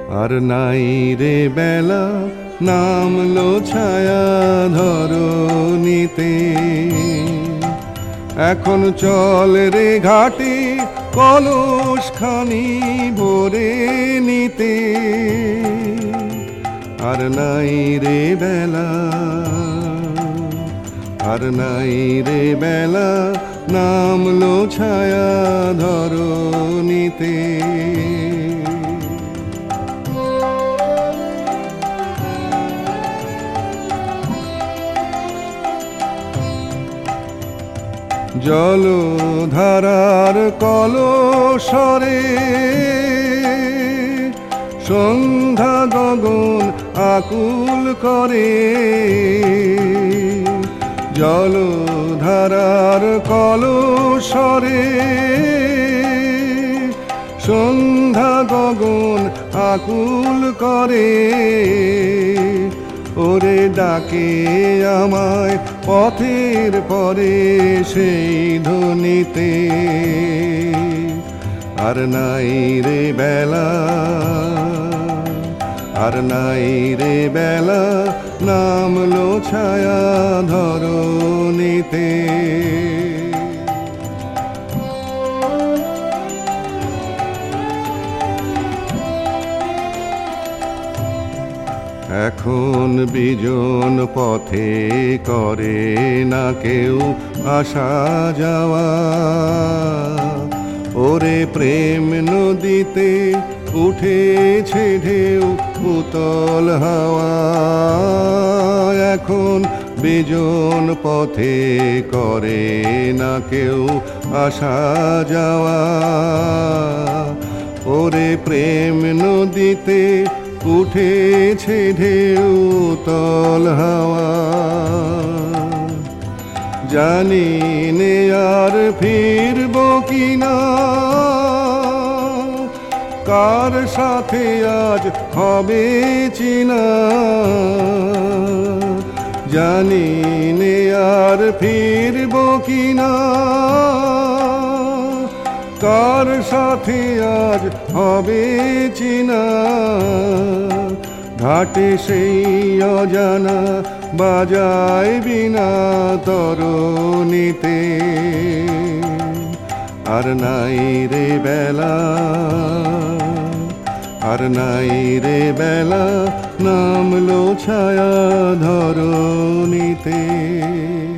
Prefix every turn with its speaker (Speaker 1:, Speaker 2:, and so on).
Speaker 1: আর নাই রে বেলা নামলো ছায়া ধরণীতে। এখন চল রে ঘাটে কলস খানি ভরে নিতে। আর নাই রে বেলা, আর নাই রে বেলা নামলো ছায়া ধরণীতে। জলধারার কলস্বরে সন্ধ্যা গগন আকুল করে। জলধারার কলস্বরে সন্ধ্যা গগন আকুল করে। ওরে ডাকে আমায় পথের পরে সেই ধ্বনিতে। আর নাই রে বেলা, আর নাই রে বেলা নামলো ছায়া ধরণীতে। এখন বিজন পথে করে না কেউ আসা যাওয়া। ওরে প্রেম নদীতে উঠেছে ঢেউ উতল হাওয়া। এখন বিজন পথে করে না কেউ আসা যাওয়া। ওরে প্রেম নদীতে উঠেছে ঢেউ উতল হাওয়া। জানি নে আর ফিরব কিনা, কার সাথে আজ হবে চিনা। জানি নে আর ফিরব কিনা, কার সাথে আজ হবে চিনা। ঘাটে সেই অজানা বাজায় বিনা তরণীতে। আর নাই রে বেলা, আর নাই রে বেলা নামলো ছায়া ধরণীতে।